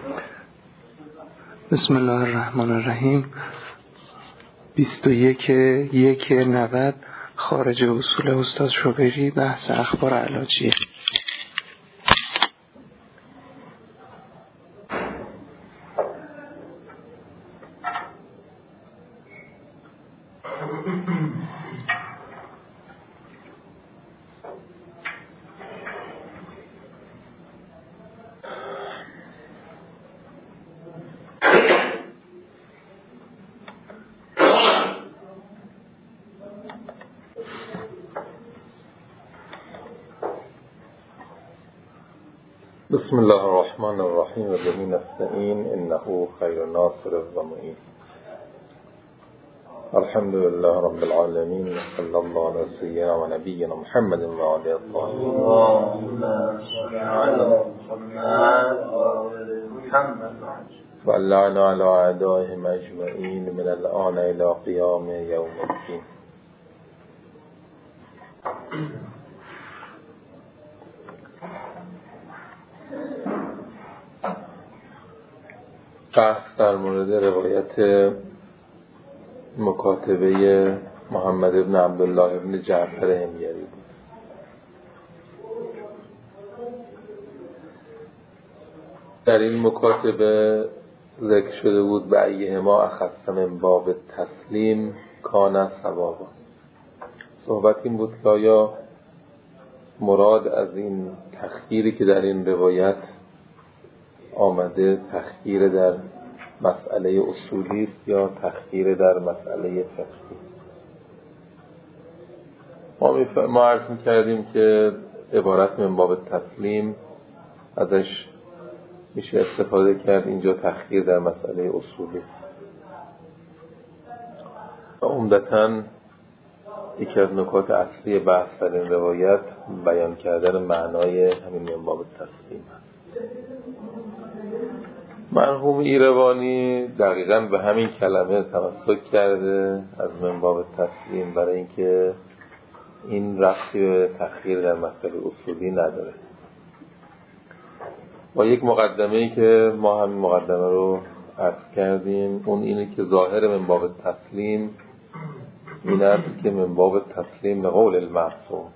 بسم الله الرحمن الرحیم. 21/1/90 خارج اصول استاد شوبری، بحث اخبار علاجیه. بسم الله الرحمن الرحیم و به نستعین انه خیر ناصر و معین. الحمد لله رب العالمین، صلی الله علی سیدنا و نبینا محمد و علی الطاهرین و اللعن علی اعدائهم اجمعین من الآن الی قیام یوم الدین. بحث در مورد روایت مکاتبه محمد ابن عبدالله ابن جعفر حمیری بود. در این مکاتبه ذکر شده بود به ایهما اخص من باب تسلیم کان ثوابا. صحبت این بود که آیا مراد از این تخییری که در این روایت آمده تخییر در مسئله اصولی است یا تخییر در مسئله فقهی؟ ما عرض می‌کردیم که عبارت من باب تسلیم ازش میشه استفاده کرد اینجا تخییر در مسئله اصولی است. و عمدتاً یکی از نکات اصلی بحث در این روایت بیان کردن معنای همین من باب تسلیم است. مرحوم ایروانی دقیقاً به همین کلمه تمسک کرده از من باب تسلیم، برای اینکه این ربطی به تخییر در مسئله اصولی نداره. با یک مقدمه‌ای که ما همین مقدمه رو عرض کردیم، اون اینه که ظاهر من باب تسلیم این است که من باب تسلیم به قول المعصوم،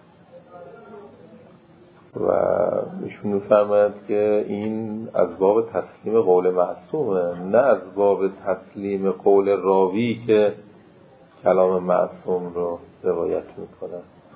و ایشون می‌فرماید که این از باب تسلیم قول معصومه، نه از باب تسلیم قول راوی که کلام معصوم رو روایت میکنه.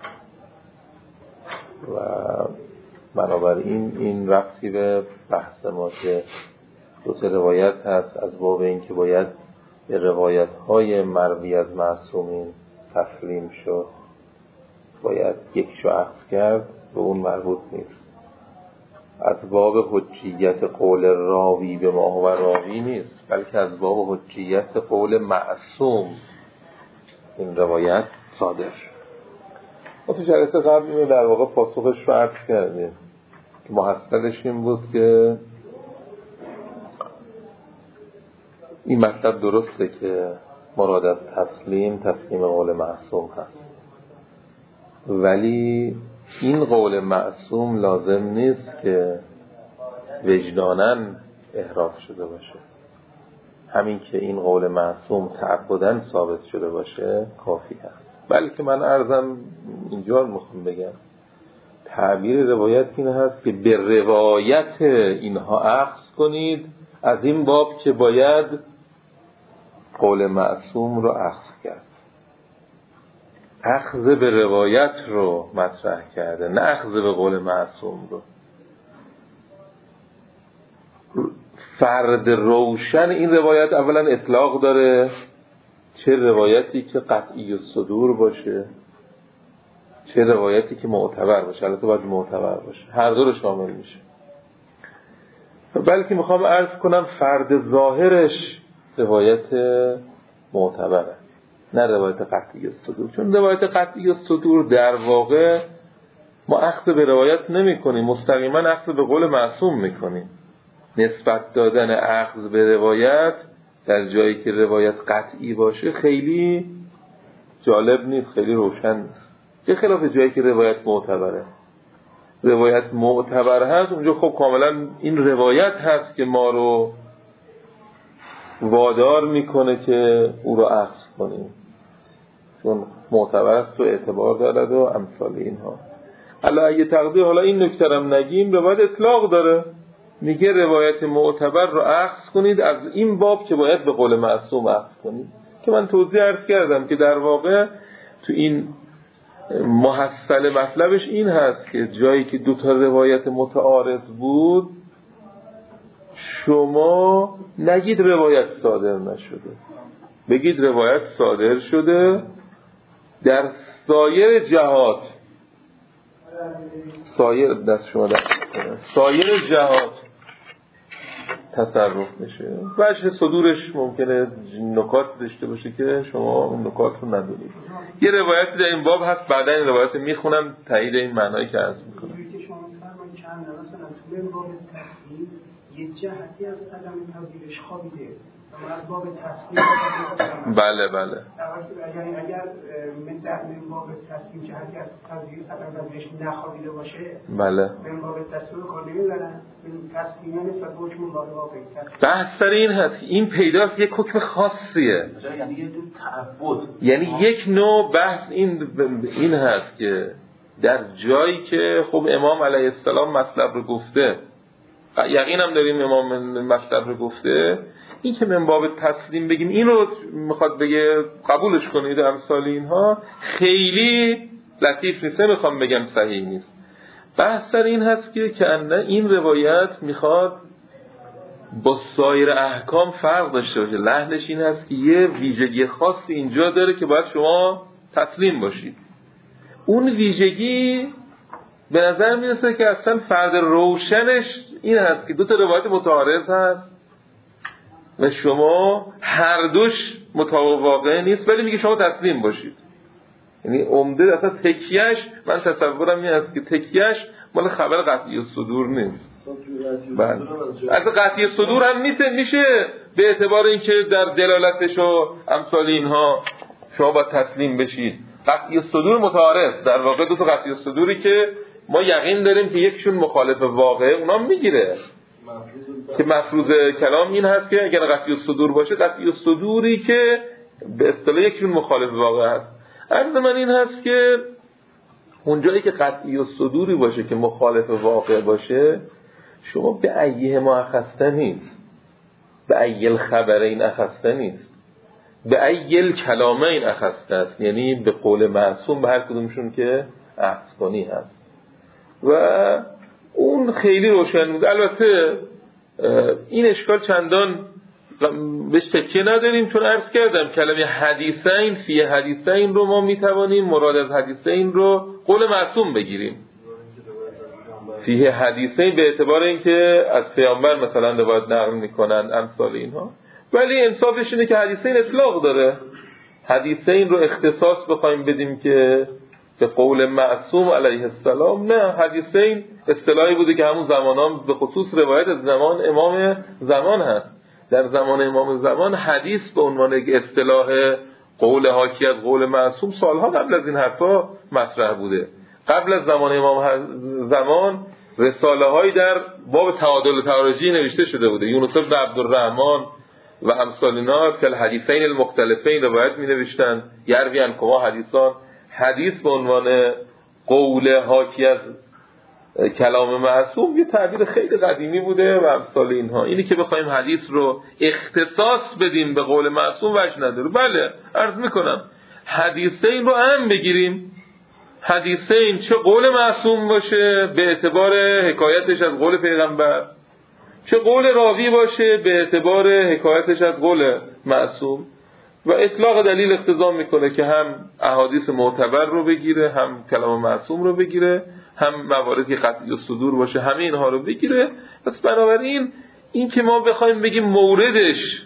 و بنابراین این ربطی به بحث ما که دو تا روایت هست، از باب این که باید به روایت‌های مروی از معصومین تسلیم شد، باید یکشو اخذ کرد، به اون مربوط نیست. از باب حجیت قول راوی به ما و راوی نیست، بلکه از باب حجیت قول معصوم این روایت صادر شد. ما تو جلسه قبل اینو در واقع پاسخش رو عرض کردیم که محصلش این بود که این مطلب درسته که مراد از تسلیم قول معصوم هست، ولی این قول معصوم لازم نیست که وجداناً احراف شده باشه. همین که این قول معصوم تعبداً ثابت شده باشه کافی هست. بلکه من عرضم اینجا میخوام بگم تعبیر روایت این هست که به روایت اینها اخذ کنید، از این باب که باید قول معصوم رو اخذ کرد. اخذ به روایت رو مطرح کرده، نه اخذ به قول معصوم رو. فرد روشن این روایت اولا اطلاق داره، چه روایتی که قطعی الصدور باشه، چه روایتی که معتبر باشه. البته باید معتبر باشه، هر دو رو شامل میشه. بلکه میخوام عرض کنم فرد ظاهرش روایت معتبره، نه روایت قطعی الصدور. چون روایت قطعی الصدور در واقع ما اخذ به روایت نمی کنیم، مستقیما اخذ به قول معصوم میکنیم. نسبت دادن اخذ به روایت در جایی که روایت قطعی باشه خیلی جالب نیست، خیلی روشن نیست، به خلاف جایی که روایت معتبره. روایت معتبر هست، اونجا خب کاملا این روایت هست که ما رو وادار میکنه که او رو اخذ کنیم، چون معتبر است و اعتبار دارد و امثال اینها. حالا اگه تقدیر حالا این نکته هم نگیم، روایت اطلاق داره، میگه روایت معتبر رو اخذ کنید از این باب که باید به قول معصوم اخذ کنید، که من توضیح عرض کردم که در واقع تو این محصل مطلبش این هست که جایی که دو تا روایت متعارض بود، شما نگید روایت صادر نشده، بگید روایت صادر شده در سایر جهات، سایر جهات تصرف میشه. وجه صدورش ممکنه نکات داشته باشه که شما اون نکات رو ندونید. یه روایتی در این باب هست، بعدا این روایت میخونم تایید این معنایی که عرض میکنم. یه جهتی از عدم تغییرش خوابیده، اما از باب تسلیم بله یعنی اگر من باب تسلیم جهتی از تغییر عدم تغییرش نخوابیده باشه، بله من باب تسلیم کار نمیبرن. تسلیم یعنی نسبت به حکم واقعی بحث سر این هست، این پیداست یک حکم خاصیه، یعنی یه دو تعبد، یعنی یک نوع بحث این هست که در جایی که خب امام علیه السلام مطلب رو گفته، یقینم داریم امام مطلب رو گفته، این که من باب تسلیم بگیم این رو میخواد بگه قبولش کنید امثال اینها خیلی لطیف نیست، نمیخوام بگم صحیح نیست. بحث سر این هست که این روایت میخواد با سایر احکام فرق داشته باشه. لحنش این هست که یه ویژگی خاصی اینجا داره که باید شما تسلیم باشید. اون ویژگی به نظر میرسه که اصلا فرد روشنش این هست که دو تا روایت متعارض هست و شما هر دوش متواقع نیست، ولی میگه شما تسلیم باشید. یعنی عمده اصلا تکیهش، من تصورم این هست که تکیهش مال خبر قطعی الصدور نیست. بله. از قطعی الصدور هم میشه به اعتبار اینکه در دلالتش و امثال اینها شما باید تسلیم بشید. قطعی الصدور متعارض، در واقع دو تا قطعی الصدوری که ما یقین داریم که یکشون مخالف واقعه اونا میگیره، که مفروض کلام این هست که اگر قطعی الصدور باشه، قطعی الصدوری که به اصطلاح یکشون مخالف واقعه هست. عرض من این هست که اونجایی که قطعی الصدوری باشه که مخالف واقع باشه، شما به ایه ما اخسته نیست، به ایه خبرین اخسته نیست، به ایه کلامین اخسته است، یعنی به قول معصوم به هر کدومشون که اخذ کنی هست. و اون خیلی روشن بود. البته این اشکال چندان بهش تکیه نداریم، چون عرض کردم کلمه حدیثین فی حدیثین رو ما میتوانیم مراد از حدیثین رو قول معصوم بگیریم، فی حدیثین به اعتبار اینکه از پیامبر مثلا روایت نقل میکنن امثال اینها. ولی انصافش اینه که حدیثین اطلاق داره. حدیثین رو اختصاص بخوایم بدیم که به قول معصوم علیه السلام، نه، حدیثین اصطلاحی بوده که همون زمانان به خصوص روایت از زمان امام زمان هست. در زمان امام زمان حدیث به عنوان یک اصطلاح قول حاکی از قول معصوم سالها قبل از این حرفا مطرح بوده. قبل از زمان امام زمان رساله هایی در باب تعادل تعارضی نوشته شده بوده. یونس بن عبدالرحمن و امثال اینا که الحدیثین المختلفین روایت می نوشتن، یروی عنهما حدیثان. حدیث به عنوان قول حاکی از کلام معصوم یه تعبیر خیلی قدیمی بوده و امثال اینها. اینی که بخوایم حدیث رو اختصاص بدیم به قول معصوم وجه نداره. بله عرض میکنم حدیثین رو هم بگیریم، حدیثین چه قول معصوم باشه به اعتبار حکایتش از قول پیغمبر، چه قول راوی باشه به اعتبار حکایتش از قول معصوم. و اطلاق دلیل اقتضا میکنه که هم احادیث معتبر رو بگیره، هم کلام معصوم رو بگیره، هم مواردی قطعی الصدور باشه، همه اینها رو بگیره. پس بنابراین این که ما بخوایم بگیم موردش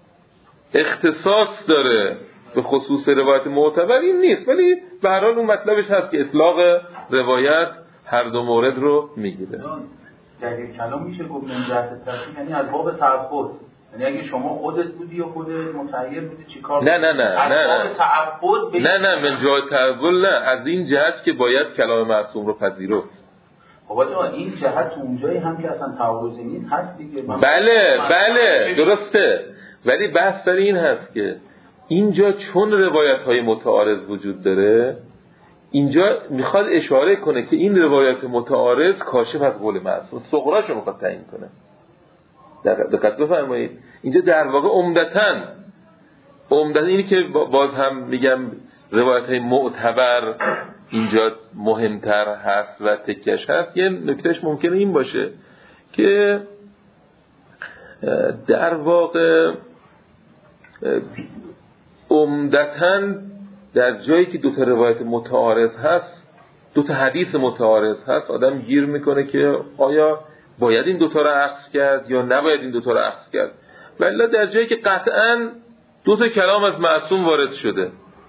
اختصاص داره به خصوص روایت معتبر این نیست، ولی به هر حال اون مطلبش هست که اطلاق روایت هر دو مورد رو میگیره. در یک کلام میشه گفت من جهت تفسیر، یعنی از باب تعبد، یعنی اگه شما خودت بودی و خودت متعیر بودی چیکار؟ نه تعبد نه من جای تعبد نه، از این جهت که باید کلام معصوم رو پذیرفت. خب این جهت اونجایی هم که اصلا تعارضی نیست هست دیگه. بله درسته، ولی بحث در این هست که اینجا چون روایت‌های متعارض وجود داره، اینجا میخواد اشاره کنه که این روایت متعارض کاشف از قول معصوم، صغراشو میخواد تعیین کنه. دقت بفرمایید، اینجا در واقع عمدتاً اینی که باز هم میگم روایت‌های معتبر اینجا مهمتر هست و تکیش هست. یه نکتهش ممکنه این باشه که در واقع عمدتاً در جایی که دوتا روایت متعارض هست، دوتا حدیث متعارض هست، آدم گیر میکنه که آیا باید این دوتا رو اخذ کرد یا نباید این دوتا رو اخذ کرد. ولی در جایی که قطعاً دوتا کلام از معصوم وارد شده،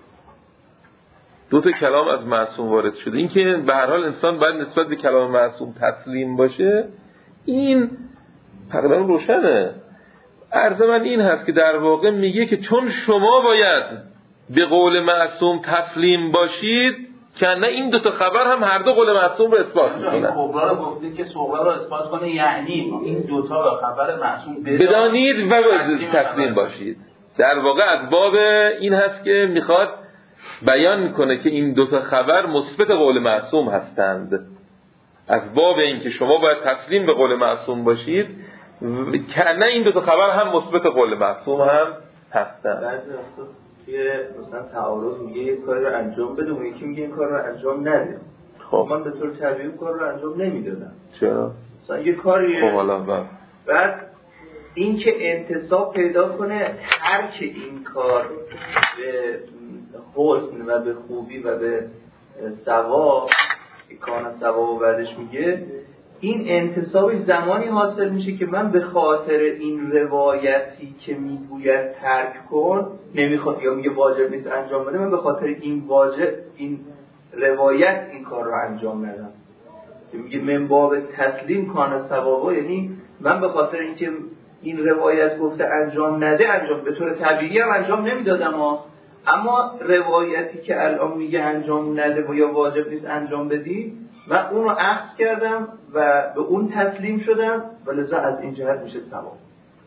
این که به هر حال انسان باید نسبت به کلام معصوم تسلیم باشه، این تقریبا روشنه. عرض من این هست که در واقع میگه که چون شما باید به قول معصوم تسلیم باشید، که نه این دوتا خبر هم هر دو قول معصوم رو اثبات میکنن. این کبرا رو گفته که صغرا رو اثبات کنه، یعنی این دوتا خبر معصوم بدانید و تسلیم باشید. در واقع از باب این هست که میخواد بیان میکنه که این دوتا خبر مثبت قول معصوم هستند. از باب این که شما باید تسلیم به قول معصوم باشید، که نه این دوتا خبر هم مثبت قول معصوم هم هستند. بعضی وقتا که مثلا تعارض میگه یک کاری رو انجام بده، اون یکی میگه این کار رو انجام نده. خب من به طور طبیعی کار رو انجام نمیدادم. چرا؟ مثلا یه کاریه، خب حالا بعد این که انتصاب پیدا کنه هر که این کار به حسن و به خوبی و به ثواب، کان ثواب و بعدش میگه، این انتصابی زمانی حاصل میشه که من به خاطر این روایتی که میگوید ترک کن نمیخواد، یا میگه واجب نیست انجام بده، من به خاطر این روایت این کار رو انجام ندم. که میگه من باب تسلیم کان ثوابا، یعنی من به خاطر اینکه این روایت گفته انجام نده، انجام به طور طبیعی هم انجام نمیدادم، اما روایتی که الان میگه انجام نده و یا واجب نیست انجام بدی، من اون رو اخذ کردم و به اون تسلیم شدم و لذا از این جهت میشه ثواب.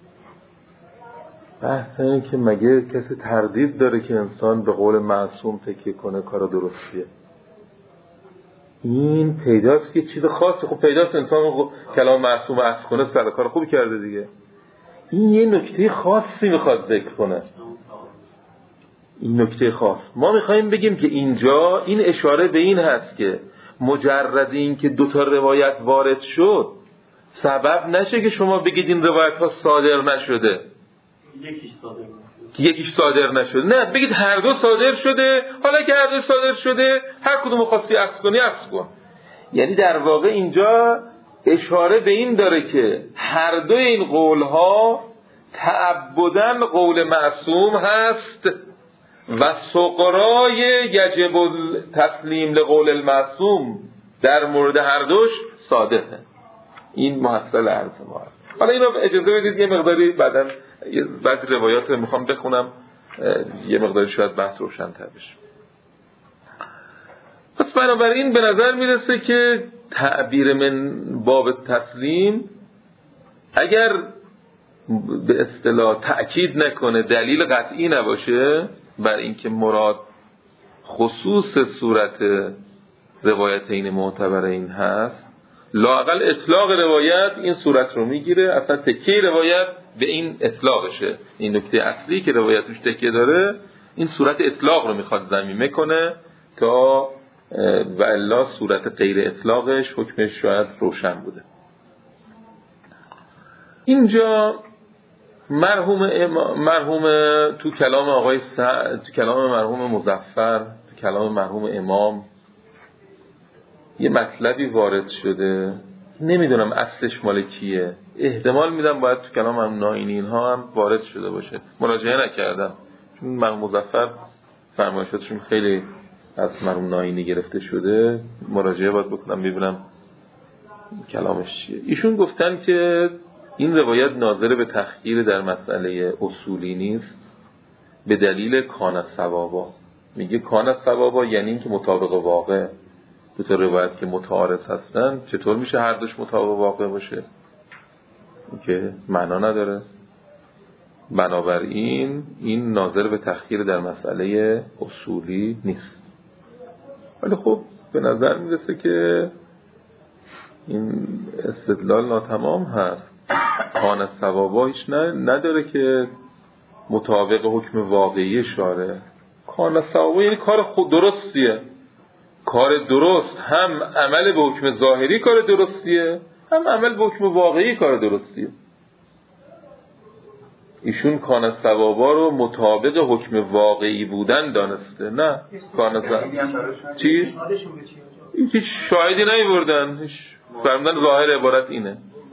بحث این که مگه کسی تردید داره که انسان به قول معصوم تکیه کنه کار درستیه؟ این پیداست که چیز خاصی، خب پیداست انسان کلام معصوم اخذ کنه سر کار خوبی کرده دیگه. این یه نکته خاصی میخواد ذکر کنه، این نکته خاص. ما میخوایم بگیم که اینجا این اشاره به این هست که مجرد این که دوتا روایت وارد شد سبب نشه که شما بگید این روایت ها صادر نشده، یکیش صادر نشده. نه، بگید هر دو صادر شده. حالا که هر دو صادر شده، هر کدوم خواستی عکس کنی عکس کن. یعنی در واقع اینجا اشاره به این داره که هر دو این قول ها تعبداً قول معصوم هست و صغرای یجب تسلیم لقول المعصوم در مورد هر دوش صادقه. این محصل عرض ما هست. حالا اینو اجازه بدید یه مقداری بعداً بعضی روایات میخوام بخونم، یه مقداری شاید بحث روشن‌تر بشه. پس بنابراین به نظر میرسه که تعبیر من باب تسلیم اگر به اصطلاح تأکید نکنه، دلیل قطعی نباشه بر اینکه مراد خصوص صورت روایتین معتبرین هست، لااقل اطلاق روایت این صورت رو میگیره. اصلا تکیه روایت به این اطلاقشه. این نکته اصلی که روایت روش تکیه داره این صورت اطلاق رو میخواد ضمیمه کنه تا و الا صورت غیر اطلاقش حکمش شاید روشن بوده. اینجا مرحوم تو کلام آقای تو کلام مرحوم مظفر، تو کلام مرحوم امام یه مطلبی وارد شده، نمیدونم اصلش مال کیه، احتمال میدم باید تو کلام هم ناینی اینها هم وارد شده باشه. مراجعه نکردم چون مرحوم مظفر فرمایشاتشون خیلی از مرحوم ناینی گرفته شده، مراجعه باید بکنم ببینم کلامش چیه. ایشون گفتن که این روایت ناظر به تخییر در مسئله اصولی نیست به دلیل کان ثوابا. میگه کان ثوابا یعنی این که مطابق واقع، دو تا روایت که متعارض هستن چطور میشه هر دوش مطابق واقع باشه؟ که معنا نداره. بنابراین این ناظر به تخییر در مسئله اصولی نیست. ولی خب به نظر میرسه که این استدلال ناتمام هست. کان الصوابا هیچ نداره که مطابق حکم واقعی شاره. کان الصوابا یعنی کار خود درستیه، کار درست، هم عمل به حکم ظاهری کار درستیه، هم عمل به حکم واقعی کار درستیه. ایشون کان الصوابا رو مطابق حکم واقعی بودن دانسته، نه کان چی؟ هیچ شاهدی نیوردن، فرمودن ظاهر عبارت اینه.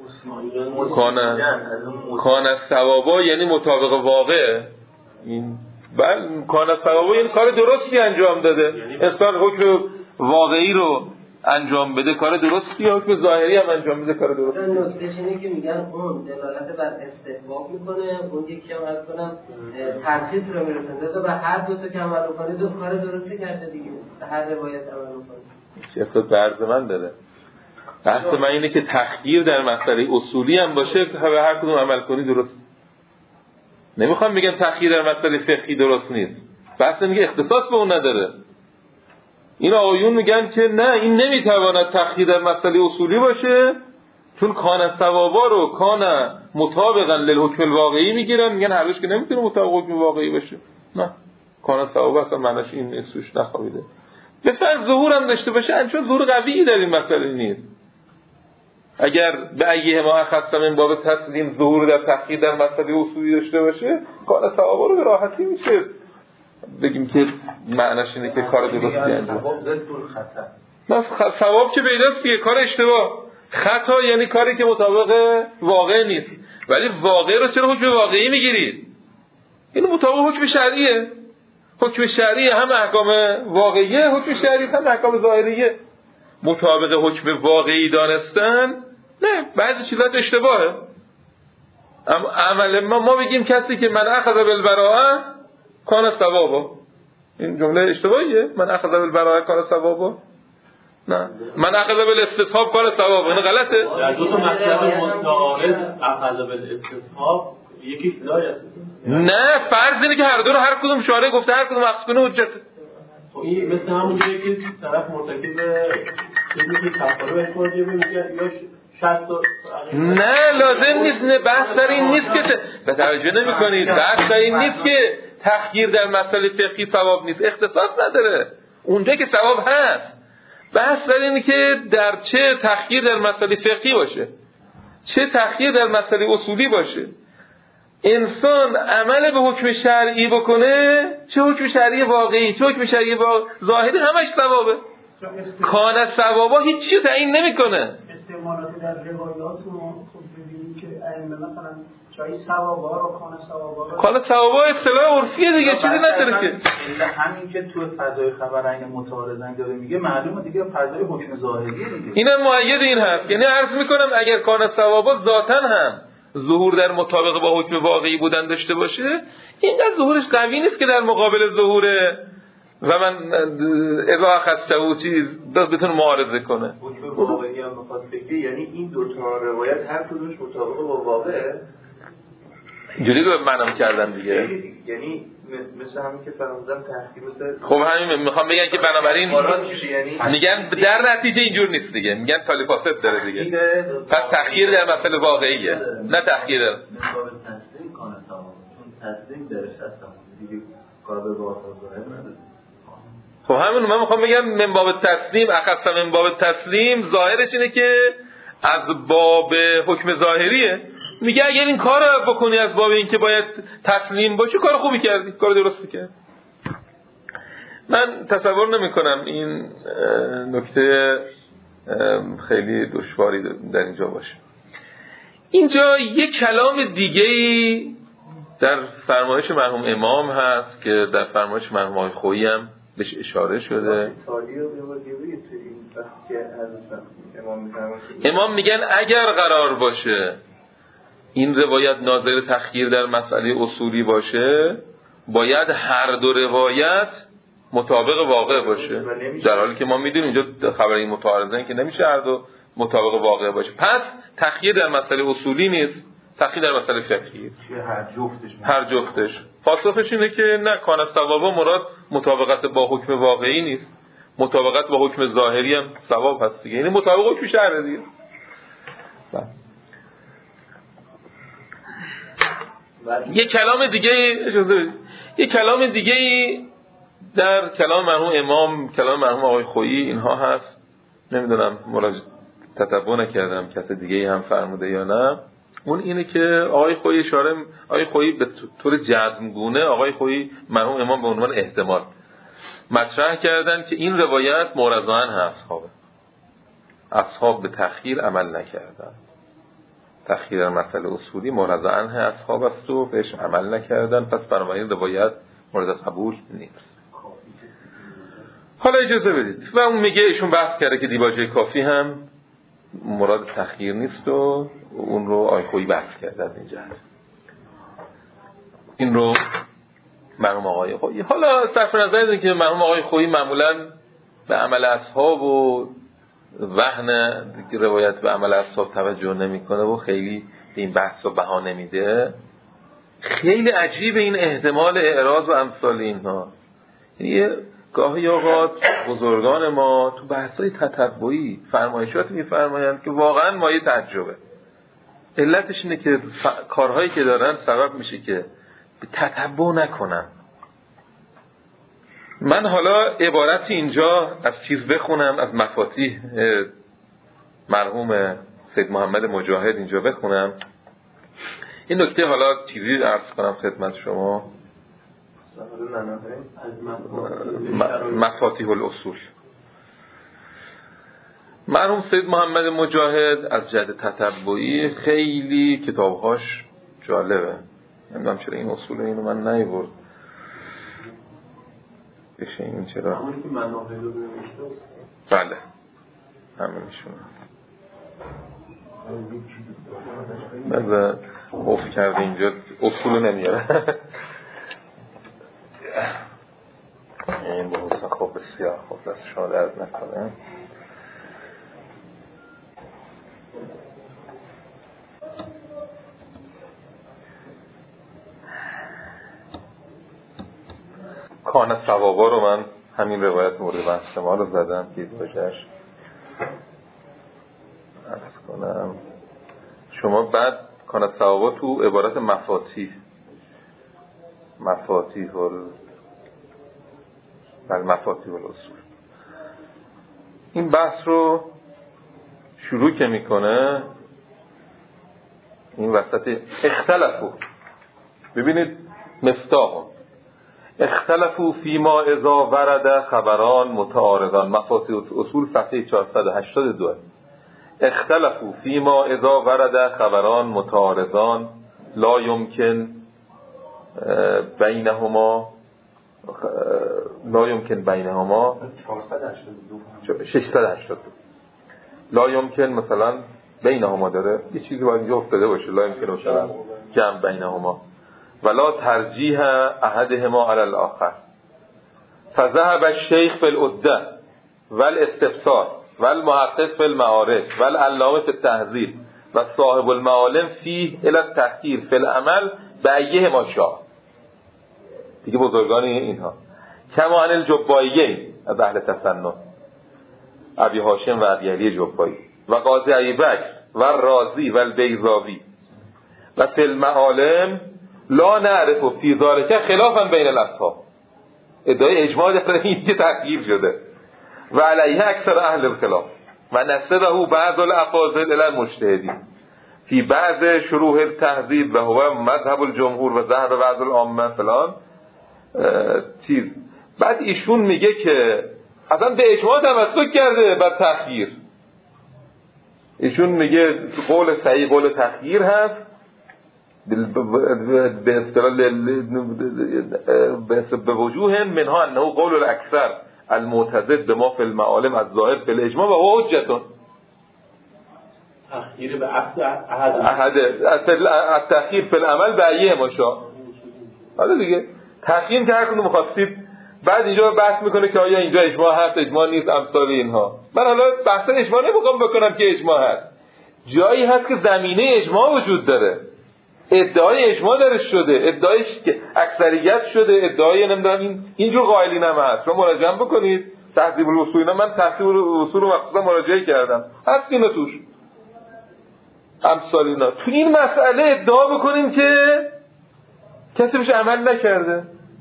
کان الصوابا یعنی مطابق واقع. این کان الصوابا یعنی کار درستی انجام داده، اصلا حکم واقعی رو انجام بده کار درستی، حکم ظاهری هم انجام بده کار درستی. نکته اینه که میگن اون دلالت بر استحباب میکنه، اون یکی هم از کنم ترخیص رو میرسنده و هر دو تا که عمل کنه دو کار درستی کرده دیگه، هر روایت عمل کنه. چه برز من داره. بحث من اینه که تخییر در مسئله اصولی هم باشه که هر کدوم عمل کنی درست. نمیخوام بگم تخییر در مسئله فقهی درست نیست. بحث میگه اختصاص به اون نداره. این آیون میگن که نه، این نمیتواند تخییر در مسئله اصولی باشه، چون کان الصوابا رو کان مطابقا للحکم الواقعی میگیرن، میگن هر دوش که نمیتونه مطابق حکم واقعی باشه. نه، کان الصوابا اصلا معناش این نیستش، نخوابیده. به فرض ظهور هم داشته باشه، چون ظهور قوی در این مسئله نیست. اگر به ایه ما اخذتم این باب تسلیم ظهور در تخییر در مسئله اصولی داشته باشه، کان الصوابا رو به راحتی میشه بگیم که معناش اینه که کار درستی انجام. ثواب که پیداست که کار اشتباه، خطا یعنی کاری که مطابق واقع نیست. ولی واقع رو چرا حکم واقعی میگیرید؟ این مطابق حکم شرعیه. حکم شرعی هم احکام واقعیه، حکم شرعی هم احکام ظاهریه. مطابق حکم واقعی دانستن نه، بعضی چیزات اشتباهه. عمل ما بگیم کسی که من اخذ بالبراءه کان الصوابا، این جمله اشتباهیه. من اخذ بالبراءه کان الصوابا، نه، من اخذ بالاستصحاب کان الصوابا، این غلطه. در دو تا مطلب متعارض اخذ بالاستصحاب یکی لا است. نه، فرض اینه که هر دو رو هر کدوم شارع گفته، هر کدوم اخذ کنه حجته. این مثل همون جایی که طرف مرتکب چیزی که کفاره بکنه میگه یا 60. نه لازم نیست. نه، بحث در این نیست که به توجه نمی‌کنید. بحث در این نیست که تخییر در مسئله فقهی ثواب نیست، اختصاص نداره. اونجا که ثواب هست، بحث در اینه که در چه تخییر در مسئله فقهی باشه، چه تخییر در مسئله اصولی باشه. انسان عمل به حکم شرعی بکنه، چه حکم شرعی واقعی چه حکم شرعی ظاهری، همش ثوابه. کان الصوابا هیچ چیزی تعیین نمیکنه. استعمالات در روایات رو خب ببینید که مثلا جایی ثوابا رو کان ثوابا اصطلاح عرفیه دیگه، چیزی نداره که. همین که تو فضای خبرین متعارضن داره میگه، معلومه دیگه فضای حکم ظاهریه دیگه. اینم مؤید این هست. یعنی عرض میکنم اگر کان الصوابا ذاتاً هم ظهور در مطابق با حکم واقعی بودن داشته باشه، اینقدر ظهورش قوی نیست که در مقابل ظهور و من اذا اخذته و چیز بتونه معارضه کنه. حکم واقعی هم بخواد بگه، یعنی این دو تا روایت هر کدومش مطابق با واقعه، جوری رو منم کردن دیگه. یعنی مثل همین که فرمودم تحقیق. خب همین میخوام بگن که بنابراین میگن در نتیجه اینجور نیست دیگه، میگن تالی فاسد داره دیگه. پس تخییر در مسئله واقعیه، نه تخییر در تصدیق کنه تمام، چون تصدیق درش هستم دیگه کار به واقع نداره. خب همین من میخوام بگم من باب تسلیم، اخصا من باب تسلیم ظاهرش اینه که از باب حکم ظاهریه. میگه اگر این کار رو بکنی از باب این که باید تسلیم باشی، کار خوبی کردی، کار درستی کردی. من تصور نمی کنم این نکته خیلی دشواری در اینجا باشه. اینجا یک کلام دیگه‌ای در فرمایش مرحوم امام هست که در فرمایش مرحوم آقای خویی هم بهش اشاره شده. امام میگن اگر قرار باشه این روایت ناظر تخییر در مسئله اصولی باشه، باید هر دو روایت مطابق واقع باشه، در حالی که ما میدونیم اینجا خبری متعارضه که نمیشه هر دو مطابق واقع باشه. پس تخییر در مسئله اصولی نیست، تخییر در مسئله فقهی. هر جفتش. پاسخش اینه که نه، کان الصواب مراد مطابقت با حکم واقعی نیست، مطابقت با حکم ظاهری هم ثواب هست دیگه، یعنی مطابق حکم شرع دیگه. یه کلام دیگه اجازه، یه کلام دیگه در کلام مرحوم امام، کلام مرحوم آقای خویی اینها هست، نمیدونم تتبع نکردم کسی دیگه هم فرموده یا نه. اون اینه که آقای خویی به طور جزمگونه، آقای خویی مرحوم امام به عنوان احتمال مطرح کردن که این روایت مورزان هست، اصحاب به تخییر عمل نکردن، تخییر در مسئله اصولی مورد عنه اصحاب است و بهش عمل نکردن، پس بنابراین روایت مورد قبول نیست. حالا اجازه بدید و اون میگه، ایشون بحث کرده که دیباجه کافی هم مراد تخییر نیست و اون رو آقای خویی بحث کرده از این جهت. این رو مرحوم آقای خویی، حالا صرف نظر از اینکه مرحوم آقای خویی معمولاً به عمل اصحاب و وهن روایت به عمل اصحاب توجه نمیکنه و خیلی به این بحث رو بها نمیده، خیلی عجیب این احتمال اعراض و امثال اینها. یه گاهی اوقات بزرگان ما تو بحث‌های تتبعی فرمایشات میفرمایند که واقعا مایه تعجبه. علتش اینه که کارهایی که دارن سبب میشه که تتبع نکنن. من حالا عبارتی اینجا از چیز بخونم، از مفاتیح مرحوم سید محمد مجاهد اینجا بخونم. این نکته حالا چیزی عرض کنم خدمت شما. مفاتیح الاصول. مرحوم سید محمد مجاهد از جهت تتبعی خیلی کتابهاش جالبه. نمیدونم چرا این اصول اینو من نیورد. بشه این چرا؟ همونی که مناهل رو نمیشته؟ بله همه میشونه. من خوف کرده اینجا اصول نمیاره. این به حسن خوب بسیار خوب دست شما درد نکنه. کان ثوابا رو من همین روایت مورد بحث ما رو زدم دیدوجش عرض کنم. شما بعد کان ثوابا تو عبارت مفاتیح الاصول این بحث رو شروع که میکنه، این وسط اختلفو ببینید مفتاح اختلفوا فيما اذا ورد خبران متعارضان، مفاتیح اصول صفحه 482. اختلفوا فيما اذا ورد خبران متعارضان لا يمكن بينهما 682 لا يمكن مثلا بينهما داره یه چیزی باید اینجا افتاده باشه، لا يمكن مثلا جمع بينهما ولا ترجیح احدهما على الاخر فذهب الشيخ في العدة والاستفسار والمحقق في المعارف والعلامة في التهذيب والصاحب المعالم فيه الى التحقير في العمل بأيهما شاء. دیگه بزرگان اینها کما عن الجبائیین از اهل تسنن ابی هاشم و ابی علی جبایی و قاضی ابی بکر و رازی و البیضاوی و فی المعالم لا نعرف فی ذلک خلافا بین الاصحاب. ادعای اجماع در این که تغییر شده و علیه اکثر اهل الخلاف و نسبه بعض الافاضل الی المجتهدین فی بعض شروح التهذیب و هو مذهب الجمهور و ذهب بعض العامه فلان چیز. بعد ایشون میگه که اصلا به اجماع تمسک کرده بر تغییر. ایشون میگه قول صحیح قول تغییر هست به وجوه منها انه قول الاکثر المعتزد بما فی المعالم از ظاهر فی الاجماع و هو حجتون. تأخیر به التأخیر فی العمل به ایه ما شاء. حالا دیگه تأخیر که هر کدوم مخواستید بعد اینجا بحث میکنه که آیا اینجا اجماع هست اجماع نیست امثال اینها. من حالا بحث اجماع نمیخوام بکنم که اجماع هست، جایی هست که زمینه اجماع وجود داره، ادعای اجماع درش شده، ادعایش که اکثریت شده، ادعای نمیدونم اینجور قائلین هم هست. شما مراجعه بکنید تهذیب الاصول، اینا من تهذیب الاصول رو مخصوصا مراجعه کردم، هست اینا توش امثال اینا. تو این مسئله ادعا بکنیم که کسی بهش عمل نکرده،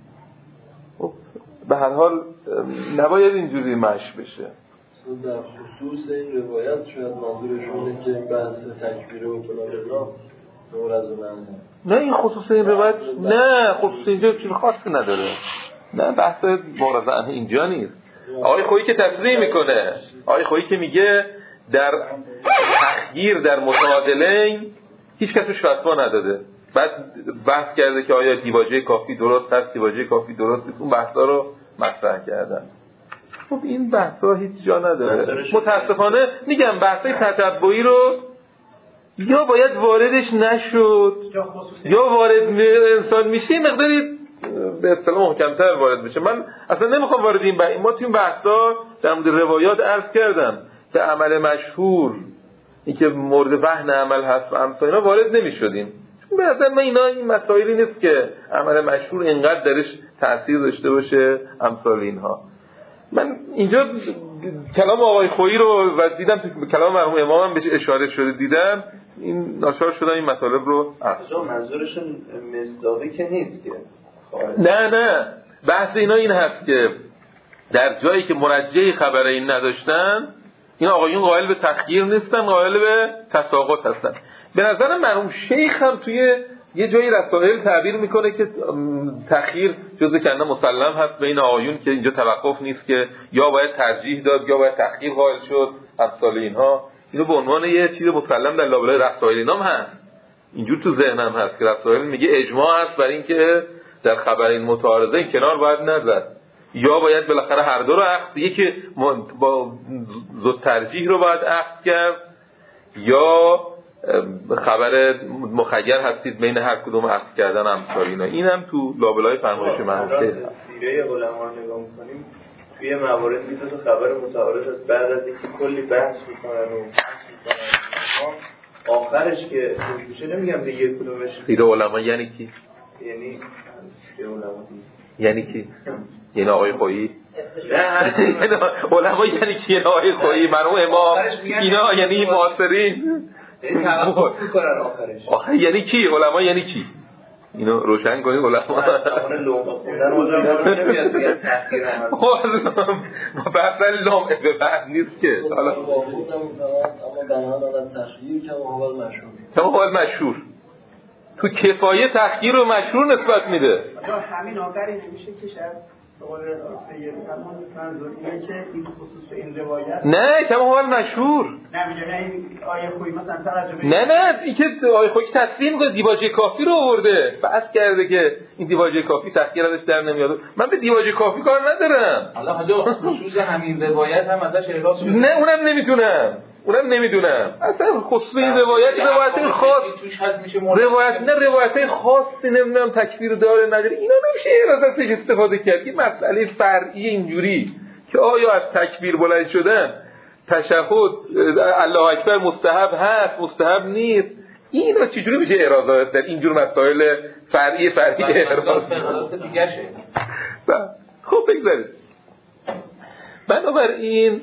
به هر حال نباید اینجوری مش بشه. در خصوص این روایت شاید منظورشونه که این بحث تکبیر و فلان نور از من نه این خصوص این روایت نه، خصوص اینجا چیز خاصی نداره، نه بحث مورزعنه اینجا نیست. آقای خویی که تصریح میکنه، آقای خویی که میگه در تخییر در متعادلین هیچ کسش فتوا نداده، بعد بحث کرده که آیا دیواجه کافی درست هست، دیواجه کافی درست نیست، اون بحثا رو مطرح کردن. خب این بحثا هیچ جا نداره. متاسفانه میگم بحثای تتبعی رو یا باید واردش نشد یا وارد انسان میشه مقداری به اصطلاح محکم‌تر وارد بشه. من اصلا نمیخوام وارد این ما تو این بحثا در مورد روایات عرض کردم که عمل مشهور این که مورد وهن عمل هست و امثال اینا وارد نمیشدیم، چون به نظر من اینا این مسائلی نیست که عمل مشهور اینقدر درش تأثیر داشته باشه امثال اینها. من اینجا کلام آقای خویی رو و دیدم تو کلام مرحوم امام هم بهش اشاره شده، دیدم این ناچار شدم این مطالب رو منظورشون مصداقی که نیست که نه بحث اینا این هست که در جایی که مرجعی خبر این نداشتن این آقایون قائل به تخییر نیستن، قائل به تساقط هستن. به نظر مرحوم شیخ هم توی یه جایی رسائل تعبیر میکنه که تخییر جزء کنده مسلم هست بین آقایون که اینجا توقف نیست که یا باید ترجیح داد یا باید تخییر قائل شد امثال اینها. اینو به عنوان یه چیز مسلم در لابلای رسائل اینام هست، اینجور تو ذهنم هست که رسائل میگه اجماع هست برای اینکه در خبر این متعارضه این کنار باید نزد، یا باید بالاخره هر دو رو اخذ، یکی با زود ترجیح رو باید اخذ کرد یا خبر مخیر هستید بین هر کدوم اخذ کردن امثال اینا. این هم تو لابلای فرمایش محمد سیره علما نگاه می‌کنیم توی موارد میاد تو خبر متعارض است، بعد از اینکه کلی بحث میکنن و آخرش که میشه نمیگم به یک کدومش سیره علما یعنی کی؟ یعنی یعنی کی؟ یعنی آقای خویی؟ علما یعنی کی؟ آقای خویی، مرحوم امام، اینا یعنی معاصرین. توقف میکنن آخرش یعنی کی؟ علما یعنی کی؟ اینو روشن کنید. علما بحث لام به بحث نیست که حالا اما مشهور تو کفایه تحقیر و مشهور نسبت میده. همین آخری نمیشه که شاید منظور که این خصوص این روایت نه کم اول مشهور نه این آیه خویی مثلا توجه نه این که آیه خویی تصریح میکنه دیواجه کافی رو آورده، بحث کرده که این دیواجه کافی تحقیر ازش در نمیاد. من به دیواجه کافی کار ندارم. حالا خصوص همین روایت هم ازش اعراض شده. نه اونم نمیدونم اصلا خصوص این روایت خاص توش هست میشه روایت خاصی نمیدونم تکفیر داره نداره، اینا نمیشه ازش استفاده کرد. این مسئله فرعی اینجوری که آیا از تکبیر بلند شدن تشهد الله اکبر مستحب هست مستحب نیست، اینا چجوری میشه اعراضات در اینجور مسائل فرعی اعراض دیگه شه. خب بگذارید. بنابراین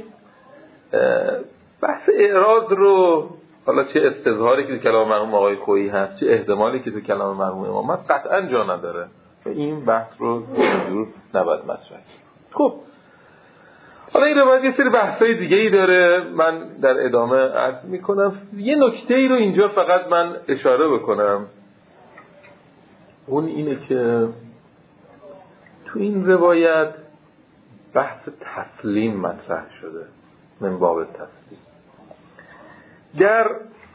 بحث اعراض رو حالا چه استظهاری که تو کلام مرحوم آقای خویی هست چه احتمالی که تو کلام مرحوم امام قطعا جا نداره و این بحث رو اینجور نباید مطرح. خب حالا این روایت یه سری بحثای دیگه ای داره، من در ادامه عرض میکنم. یه نکته ای رو اینجا فقط من اشاره بکنم، اون اینه که تو این روایت بحث تسلیم مطرح شده من باب تسلیم. در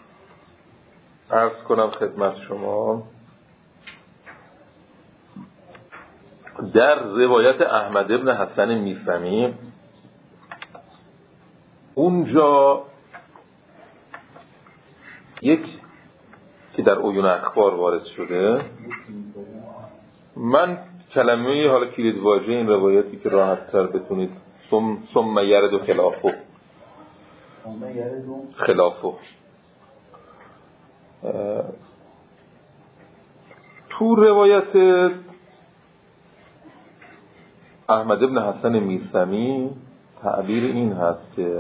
عرض کنم خدمت شما در روایت احمد ابن حسن میثمی اونجا یک که در عیون اخبار وارد شده، من کلمه حالا کلید واژه این روایتی که راحت تر بتونید ثم یرد خلافه تو روایت احمد بن حسن میثمی تعبیر این هست که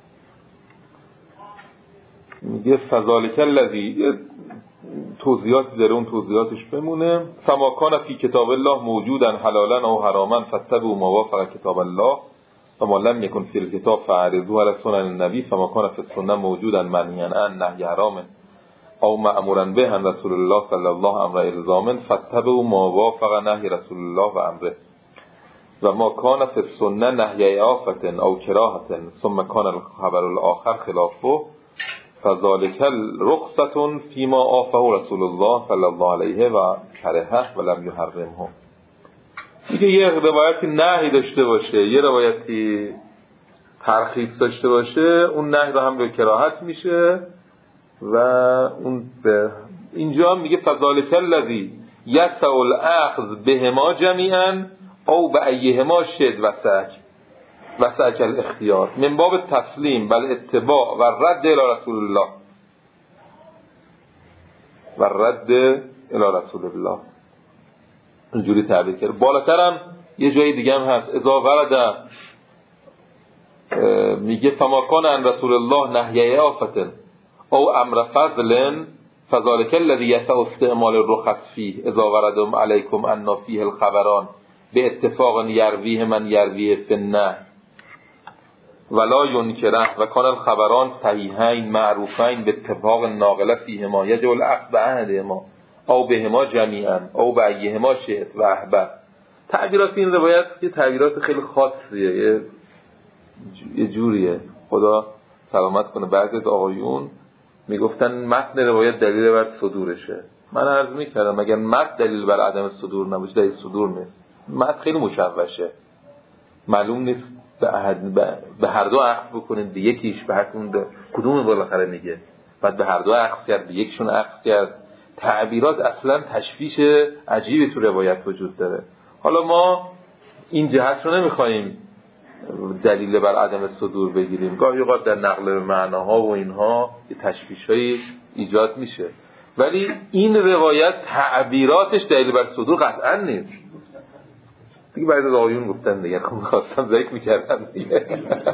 میگه فذالک الذی، توضیحاتی داره، اون توضیحاتش بمونه. فما کان فی کتاب الله موجودا حلالا او حراما فاتبعوا ما وافق کتاب الله فما لم یکن فی الکتاب فاعرضوا علی سنن النبی فما کان فی السنه موجودا منهیا عن نهی حرام او مأمورا به عن رسول الله صلی الله امر الزام فاتبعوا ما وافق نهی رسول الله و امره و ما کان فی السنه نهی آفت او کراهه ثم کان الخبر الاخر خلافه فذلك رخصة فيما آفه رسول الله صلی الله علیه و کرهه و لم یحرمه. دیگه یه روایتی نهی داشته باشه، یه روایتی ترخیص داشته باشه، اون نهی رو هم به کراهت میشه و اون به اینجا میگه فذلك الذی یسع الاخذ بهما جمیعا او بأیهما شد وسعک الاختیار من باب تسلیم بل اتباع و رد الی رسول الله اینجوری تعبیر کرد. بالاترم یه جای دیگه هم هست اذا ورد میگه فما کان عن رسول الله نهی آفت او امر فضل فذلک الذی یسع استعمال الرخص فیه اذا وردم علیکم ان فیه الخبران به اتفاق یرویه من یرویه فی النهی ولا ینکره و کان الخبران صحیحین معروفین به اتفاق ناقله فیهما یجب الاخذ بعهدهما او بهما جمیعا او بأیهما شئت و احبب. تعبیرات این روایت یه تعبیرات خیلی خاصیه، یه جوریه، خدا سلامت کنه. بعضی از آقایون میگفتن متن روایت دلیل بر صدورشه. من عرض میکردم اگر متن دلیل بر عدم صدور نباشه دلیل صدور نیست. متن خیلی مشوشه، معلوم نیست به هر دو عقد بکنید، به یکیش به هر کدوم بالاخره میگه، بعد به هر دو عقد کرد، به یکشون عقد کرد. تعبیرات اصلا تشویش عجیبی تو روایت وجود داره. حالا ما این جهت رو نمیخواییم دلیل بر عدم صدور بگیریم، گاهی اوقات در نقل معناها و اینها یه تشویش‌هایی ایجاد میشه، ولی این روایت تعبیراتش دلیل بر صدور قطعا نیست. دیگه بعضی از آقایون گفتن دیگه خواستم ذکر میکردن دیگه.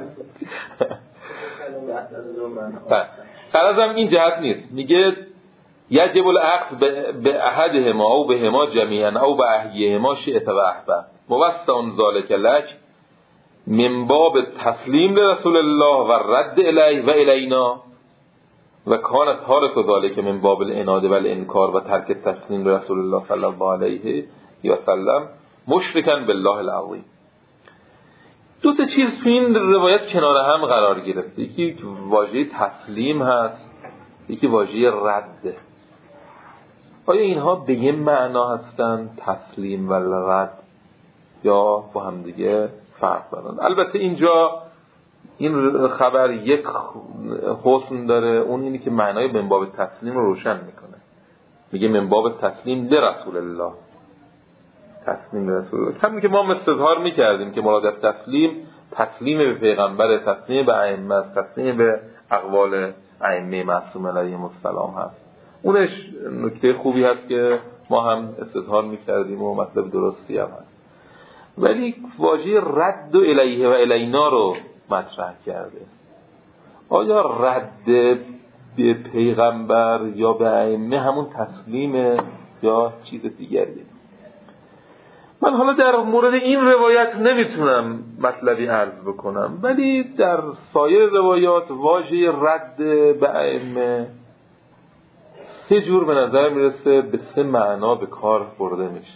غرضم این جهت نیست. میگه یجب الاخذ به احدهما او بهما جمیعا او بأحیهما شئت و احبب موسع ذلک لک من باب تسلیم لرسول الله و رد الیه و الینا و کانت حالت ذلک من باب الاناد و الانکار و ترک تسلیم لرسول الله صلی الله علیه و سلم مشرکا بالله العظیم. دو تا چیز تو این روایت کنار هم قرار گرفته، یکی واژه تسلیم هست، یکی واژه رد. آیا اینها به یه معنا هستن، تسلیم و رد، یا با هم دیگه فرق دارن؟ البته اینجا این خبر یک حسن داره، اون اینی که معنای من باب تسلیم رو روشن میکنه. میگه من باب تسلیم لرسول الله، تسلیم به رسول الله. همین که ما استظهار میکردیم که مراد از تسلیم به پیغمبر، تسلیم به ائمه، تسلیم به اقوال ائمه معصوم علیهم السلام هست. اونش نکته خوبی هست که ما هم استظهار میکردیم و مطلب درستی هم هست، ولی واژه رد الیه و الینا رو مطرح کرده. آیا رد به پیغمبر یا به ائمه همون تسلیمه یا چیز دیگریه؟ من حالا در مورد این روایت نمیتونم مطلبی عرض بکنم، ولی در سایر روایات واژه رد به ائمه سه جور به نظر میرسه، به سه معنا به کار برده میشه.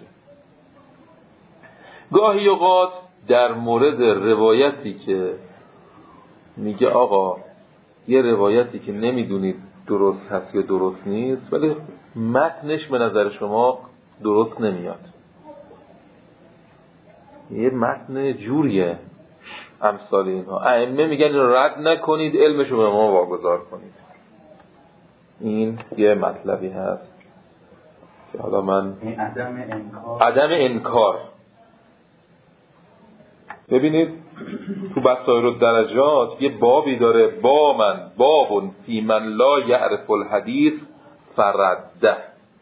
گاهی اوقات در مورد روایتی که میگه آقا یه روایتی که نمیدونید درست هست یا درست نیست، ولی متنش به نظر شما درست نمیاد، یه متن جوریه، امثال اینها. ائمه میگن رد نکنید، علمشو به ما واگذار کنید. این یه مطلبی هست که حالا من عدم انکار ببینید تو بصائر الدرجات یه بابی داره، باب فی من لا یعرف الحدیث فرده.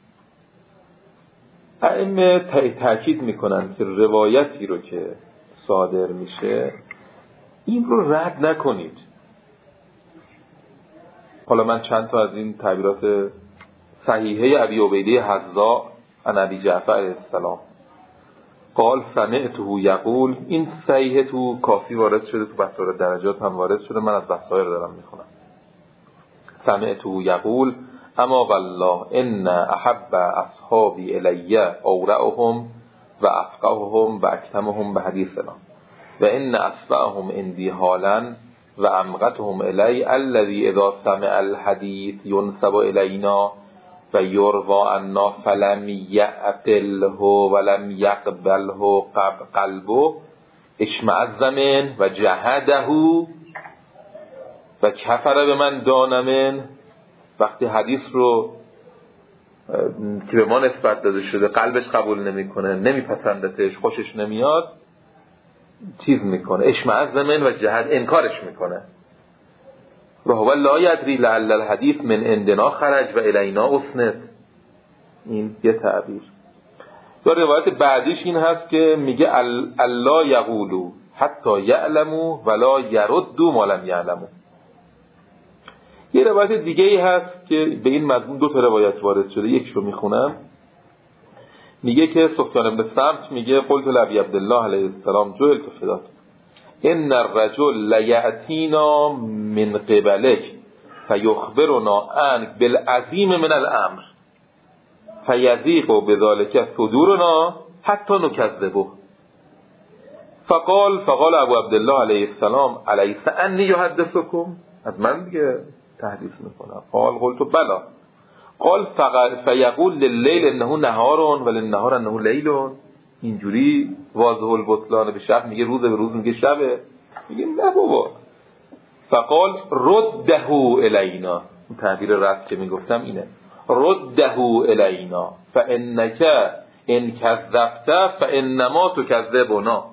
ائمه تأکید میکنن که روایتی رو که صادر میشه این رو رد نکنید. حالا من چند تا از این تعبیرات صحیحه ابی عبیده حذا عن ابی جعفر علیه السلام قال سمعته یقول، این صحیحه تو کافی وارد شده، تو بصائر درجات هم وارد شده، من از بصائر دارم میخونم. سمعته یقول اما والله ان احب اصحابی الی اورعهم و افقههم و اکتمهم به حدیثنا و ان اصفعهم عندی حالا و امقتهم الی الذی اذا سمع الحدیث ینسب الینا و یروا عنا فلم یعقله ولم یقبله قلبه اشمعز من و جهده و کفر به من دانمن. وقتی حدیث رو که به ما نسبت داده شده قلبش قبول نمیکنه، نمیپسندتش، خوشش نمیاد، چیز میکنه، اشمعز من و جهد، انکارش میکنه. و هو لا یدری لعل الحدیث من عندنا خرج و الینا اسند. این یه تعبیر. یا روایت بعدیش این هست که میگه الله یقولو حتی یعلمو ولا یردو ما لم یعلمو. یه روایت دیگه ای هست که به این مضمون دو تا روایت وارد شده، یکش رو میخونم. میگه که سفیان بن سمت میگه قلت لابی عبدالله علیه السلام جعلت فداک ان الرجل لیاتینا من قبلک فیخبرنا عنک بالعظیم من الامر فیضیق بذلک صدورنا حتی نکذبه. فقال ابو عبدالله علیه السلام الیس انی یحدثکم، از من دیگه تحدیث میکنم. قلت بلا. قال فیقول لللیل انه نهار وللنهار انه لیل. اینجوری واضح البطلان به شب میگه روز به روز میگه شبه. میگه نه بابا. فقال رده الینا، این تعبیر رد که میگفتم اینه، رده الینا فانک ان کذبت فانما تکذبنا.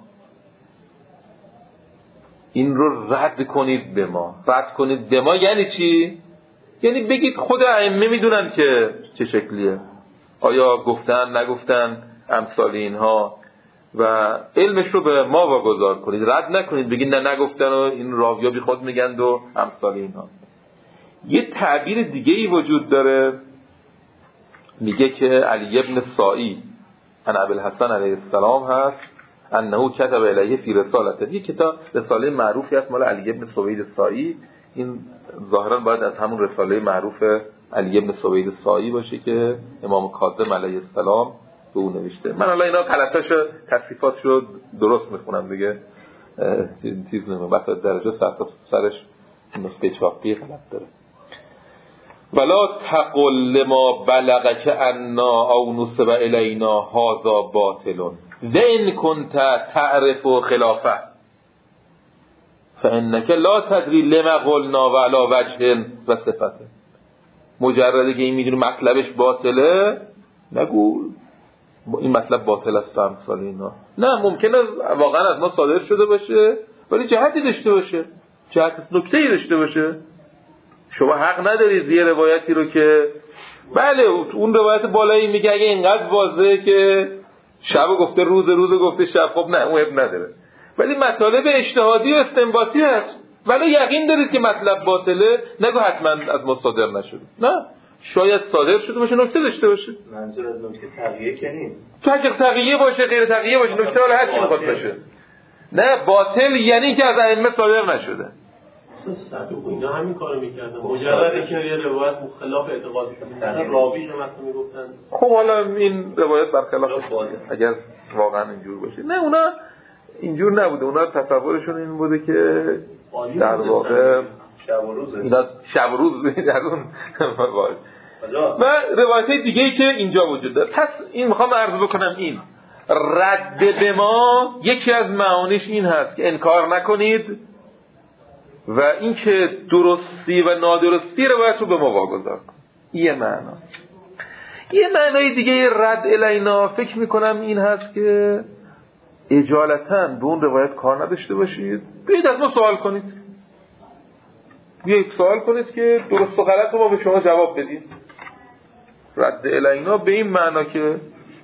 این رو رد کنید به ما. رد کنید به ما یعنی چی؟ یعنی بگید خود ائمه میدونن که چه شکلیه، آیا گفتن نگفتن، امثال اینها، و علمش رو به ما واگذار کنید. رد نکنید بگید نه نگفتن و این راویا بی خود میگند و امثال اینها. یه تعبیر دیگه ای وجود داره، میگه که علی ابن سائی عن ابی الحسن علیه السلام هست انه کتب الیه فی رسالته. یه کتاب رساله معروفی هست مال علی ابن سوید سائی. این ظاهرا باید از همون رساله معروف علی ابن سوید سائی باشه که امام کاظم علیه السلام به اون نوشته. من الان اینا غلطاشو تصحیفاتشو درست میخونم دیگه، چیز نمیگم، بس درجه سرش نسخه چاپی غلط داره. ولا تقل لما بلغك عنا او نسب الینا هذا باطل و ان كنت تعرف خلافه فانك لا تدري لما قلنا وعلى وجه و صفته. مجرده که این میدونی مطلبش باطله نگو این مطلب باطل است و امثال اینا. نه، ممکنه واقعا از ما صادر شده باشه ولی جهتی داشته باشه، جهت نکته‌ای داشته باشه. شما حق ندارید یه روایتی رو که بله اون روایت بالایی میگه اگه اینقدر واضحه که شب گفته روز گفته شب، خب نه اون اب نداره، ولی مطالب اجتهادی و استنباطی هست ولی یقین دارید که مطلب باطله، نگو حتما از ما صادر نشده. نه، شاید صادر شده باشه، نکته داشته باشه. منظور از نکته تقیه که نیست، تو اگه تقیه باشه غیر تقیه باشه، نکته حالا هر چی میخواد باشه. نه، باطل یعنی که از ائمه صادر نشده. صدوق اینا همین کارو میکردن، مجرد که یه روایت مخالف اعتقادشون مثلا راویش هم مثلا میگفتن خب حالا این روایت برخلاف اگر واقعا اینجور باشه. نه، اونا اینجور نبوده، اونا تصورشون این بوده که در واقع شب و روز اینا شب و روز در اون و روایت دیگه ای که اینجا وجود داره. پس این میخوام عرض بکنم، این رد به ما یکی از معانیش این هست که انکار نکنید و این که درستی و نادرستی روایت رو به ما واگذار کن. یه معنا. یه معنای دیگه رد الینا فکر میکنم این هست که اجالتا به اون روایت کار نداشته باشید، بیایید از ما سوال کنید، بیایید سوال کنید که درست و غلط رو ما به شما جواب بدیم. رد الینا به این معنا که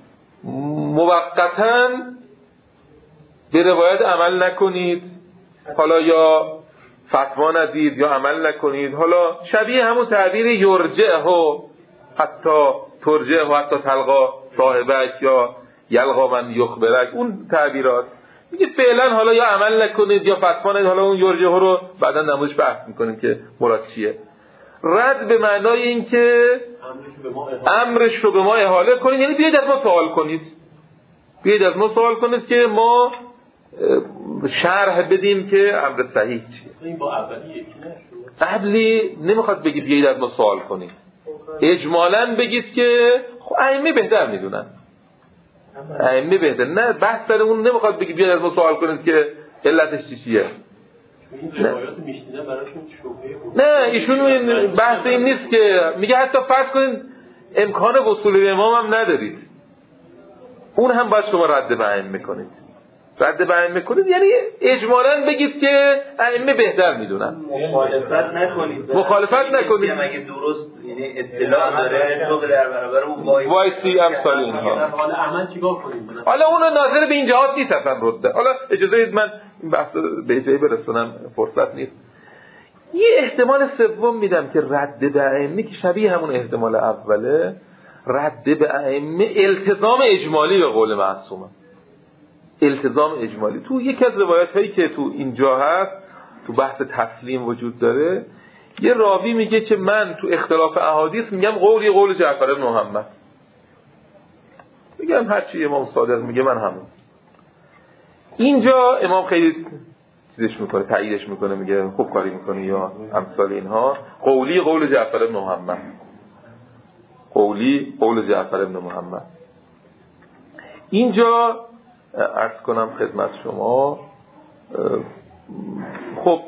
موقتاً به روایت عمل نکنید، حالا یا فتوا ندید یا عمل نکنید، حالا شبیه همون تعبیر یرجعه حتی ترجعه حتی تلقا صاحبک یا یلقا من یخبرک، اون تعبیرات میگه فعلا حالا یا عمل نکنید یا فتوا ندید، حالا اون یرجعه رو بعدا نمودش بحث میکنیم که مراد چیه. رد به معنای این که امرش رو به ما احاله کنید، یعنی بیاید از ما سوال کنید، بیاید از ما سوال کنید که ما شرح بدیم که امر صحیح چیه. این با اولی یکی نشد. قبلی نمیخواد بگید بیاید از ما سوال کنید، اجمالاً بگید که ائمه بهتر میدونن، ائمه بهتر، نه بحث سر اون نمیخواد بگید بیاید از ما سوال کنید که علتش چیه. این روایات میشنیدن براشون شبهه بود. نه ایشون این بحث این نیست که میگه حتی فرض کنید امکان وصول به امام هم ندارید، اون هم باید شما رد به ائمه کنید. رد به ائمه کنید یعنی اجمالاً بگید که ائمه بهتر میدونن، مخالفت نکنید، مخالفت نکنید، اگه درست یعنی اطلاع داره تو در برابر اون وایسی امثال اینها. حالا عمل چیکار کنیم؟ حالا اون ناظر به این جهات نیست اصلا رده. حالا اجازه بدید من این بحث به جایی برسونم، فرصت نیست. یه احتمال سوم میدم که رد به ائمه که شبیه همون احتمال اوله، رد به ائمه التزام اجمالی به قول معصومه، التزام اجمالی. تو یکی از روایت هایی که تو اینجا هست تو بحث تسلیم وجود داره، یه راوی میگه که من تو اختلاف احادیث میگم قول جعفر بن محمد، میگم هرچی امام صادق میگه من همون. اینجا امام خیلی چیزش میکنه، تاییدش میکنه، میگه خوب کاری میکنه یا امثال اینها. قول جعفر بن محمد، قول جعفر بن محمد. اینجا عرض کنم خدمت شما، خب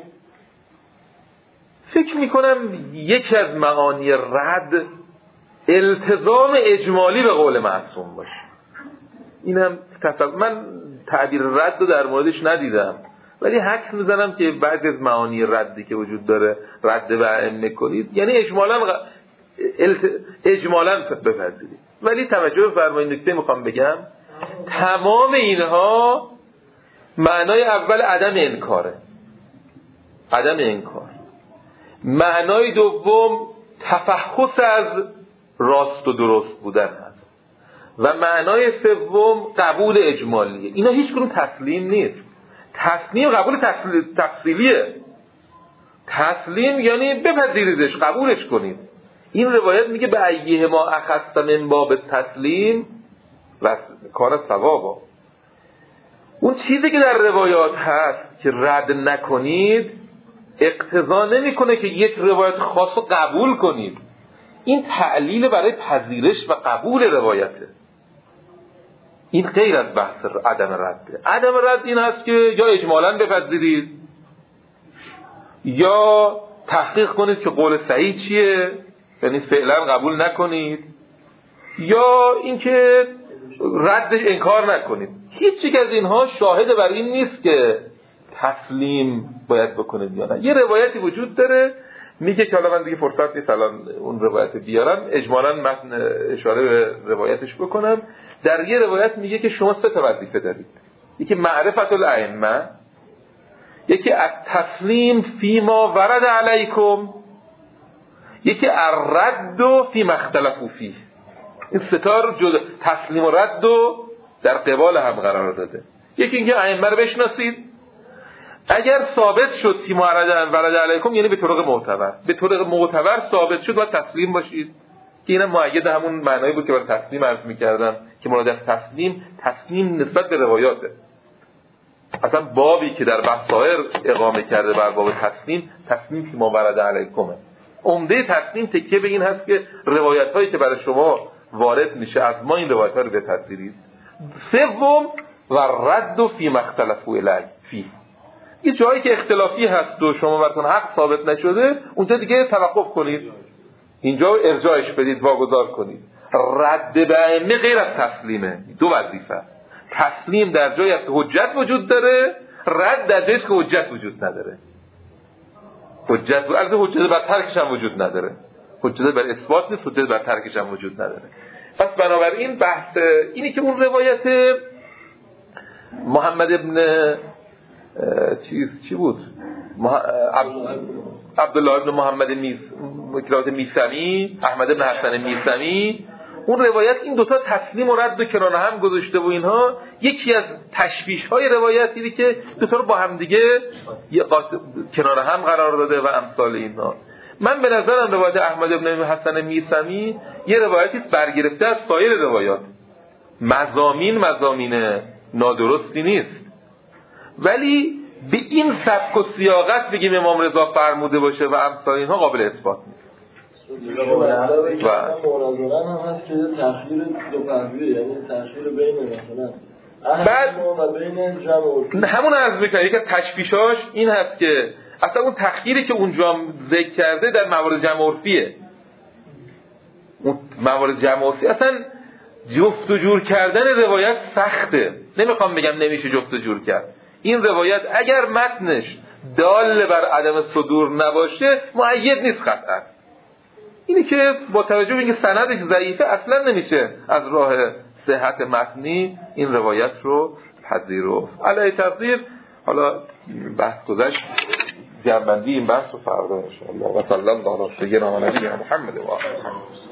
فکر میکنم یکی از معانی رد التزام اجمالی به قول معصوم باشه. این هم من تعبیر رد رو در موردش ندیدم، ولی حدس میزنم که بعضی از معانی ردی که وجود داره رد به ائمه کنید یعنی اجمالاً بپذیرید. ولی توجه فرمایید، نکته میخوام بگم، تمام اینها معنای اول عدم انکاره، عدم انکار. معنای دوم تفحص از راست و درست بودن هست و معنای سوم قبول اجمالیه. اینا هیچ کنون تسلیم نیست. تسلیم قبول تفصیلیه. تسلیم یعنی بپذیریدش، قبولش کنید. این روایت میگه به ایه ما اخذت من باب تسلیم و کار ثوابا. اون چیزی که در روایات هست که رد نکنید اقتضا نمیکنه که یک روایت خاص رو قبول کنید. این تعلیل برای پذیرش و قبول روایته. این غیر از بحث عدم رده. عدم رد این هست که یا اجمالاً بپذیرید یا تحقیق کنید که قول صحیح چیه، یعنی فعلا قبول نکنید، یا اینکه ردش انکار نکنید. هیچ یک از اینها شاهد بر این نیست که تسلیم باید بکنید یا نه. یه روایتی وجود داره میگه که حالا من دیگه فرصت نیست الان اون روایت بیارم، اجمالاً متن اشاره به روایتش بکنم. در یه روایت میگه که شما 3 تا وظیفه دارید، یکی معرفت الائمه، یکی التسلیم فیما ورد علیکم، یکی الرد فیما اختلفوا فیه. این 3 تا رو تسلیم و رد رو در قبال هم قرار داده. یکی اینکه ائمه رو بشناسید، اگر ثابت شد فیما ورد علیکم یعنی به طرق معتبر، به طرق معتبر ثابت شد باید تسلیم باشید، که اینم مؤید همون معنایی بود که برای تسلیم عرض می‌کردم که مراد از تسلیم نسبت به روایاته. اصلا بابی که در بصائر اقامه کرده بر باب تسلیم فیما ورد علیکم، عمده تسلیم تکیه به این هست که روایت‌هایی که برای شما وارد میشه از ما این روایت‌ها رو بپذیرید. سوم و رد فیما اختلفوا فیه، یه جایی که اختلافی هست و شما براتون حق ثابت نشده اونجا دیگه توقف کنید، اینجا ارجاعش بدید، واگذار کنید. رد به ائمه غیر از تسلیمه، 2 وظیفه است. تسلیم در جایی است که حجت وجود داره، رد در جایی است که حجت وجود نداره. حجت بر ترکش هم وجود نداره، حجت بر اثبات نیست، حجت بر ترکش هم وجود نداره. پس بنابراین بحث اینی که اون روایت محمد ابن چی بود؟ عبدالله ابن محمد میثمی، احمد ابن حسن میثمی، اون روایت این دوتا تسلیم و رد و کنار هم گذاشته و اینها یکی از تشبیه های روایت اینه که دوتا رو با هم دیگه کنار هم قرار داده و امثال اینها. من به نظرم روایت احمد ابن حسن میثمی یه روایتی است برگرفته از سایر روایات، مضامین نادرستی نیست، ولی به این سبک و سیاقت بگیم امام رضا فرموده باشه و امثال اینها قابل اثبات نیست. و مناظرن هم هست که تأخیر دو پهلویه، یعنی تأخیر بین مثلا بعد و بین جمع همون عرض میکنه یکی از تشبیهاش این هست که اصلا اون تأخیری که اونجا ذکر کرده در موارد جمع عرفیه. اون موارد جمع عرفی اصلا جفت و جور کردن روایت سخته، نمیخوام بگم نمیشه جفت و جور کرد. این روایت اگر متنش دال بر عدم صدور نباشه مؤید نیست قطعا. اینی که با توجه به اینکه سندش ضعیفه اصلا نمیشه از راه صحت متنی این روایت رو پذیرفت. علی تقدیر حالا بحث گذشت، جنبندی این بحث رو فردا ان شاء الله. و صلی الله علی سیدنا و نبینا محمد و آله محمد.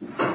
بفرمایید.